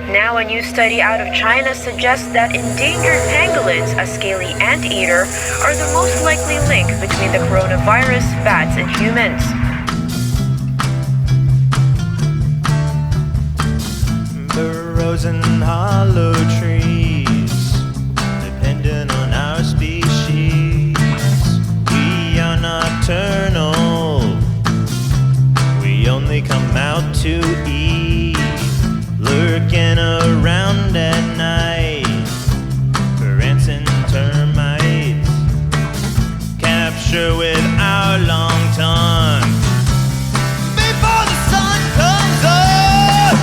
Now, a new study out of China suggests that endangered pangolins, a scaly anteater, are the most likely link between the coronavirus, bats, and humans. Burrows and hollow trees, dependent on our species. We are nocturnal, we only come out to eat, lurking around at night for ants and termites. Capture with our long tongue before the sun comes up.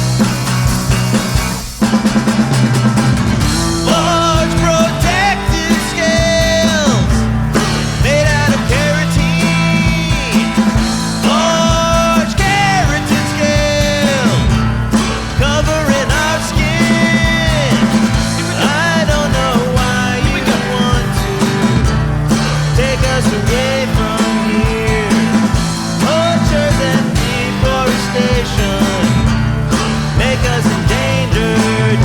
Large protective scales made out of keratin. Large keratin scales covering our skin. I don't know why you want to take us away from here. Orchards and deforestation make us endangered.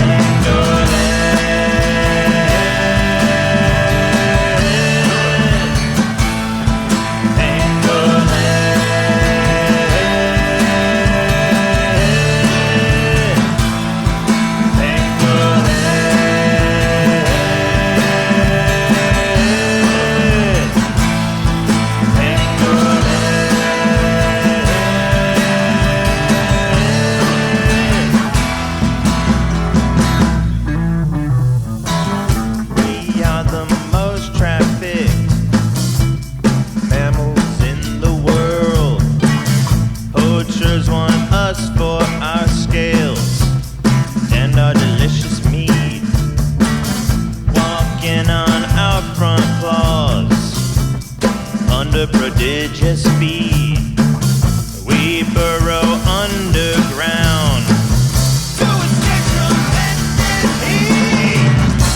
We are the most trafficked mammals in the world. Poachers want us for our scales and our delicious meat. Walking on our front claws under prodigious speed. We burrow underground to escape tremendous heat.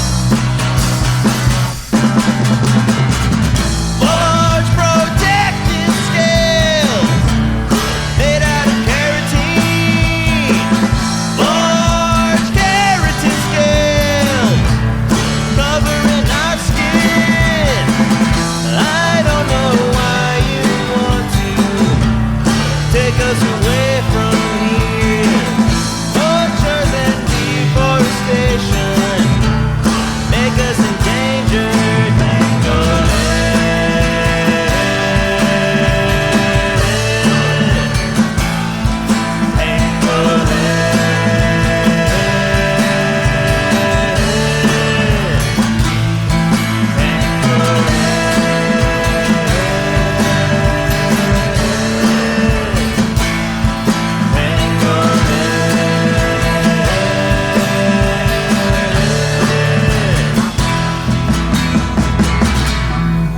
Large protective scales made out of keratin. Large keratin scales covering our skin. I don't know why you want to take us away from here. Orchards and deforestation make us endangered.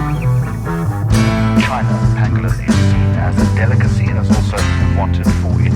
China, pangolin is seen as a delicacy and is also wanted for its